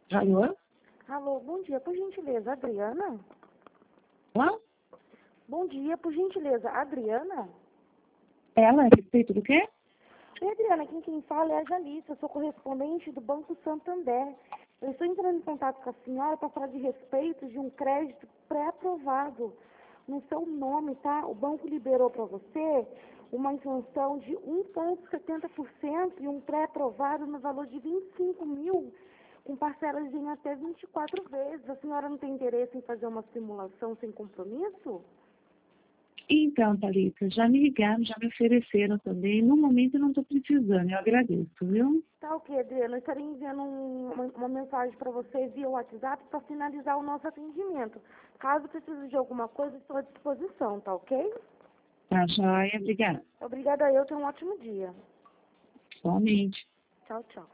Alô? Alô, bom dia, por gentileza, Adriana? Olá? Bom dia, por gentileza, Adriana? Ela, a respeito do quê? Oi, Adriana, quem fala é a Jalice, eu sou correspondente do Banco Santander. Eu estou entrando em contato com a senhora para falar de respeito de um crédito pré-aprovado no seu nome, tá? O banco liberou para você uma isenção de 1,70% e um pré-aprovado no valor de 25 mil, com parcelas em até 24 vezes. A senhora não tem interesse em fazer uma simulação sem compromisso? Então, Thalita, já me ligaram, já me ofereceram também. No momento eu não estou precisando, eu agradeço, viu? Tá ok, Adriana. Eu estarei enviando uma mensagem para você via WhatsApp para finalizar o nosso atendimento. Caso precise de alguma coisa, estou à disposição, tá ok? Tá, joia, obrigada. Obrigada, eu tenho um ótimo dia. Somente. Tchau, tchau.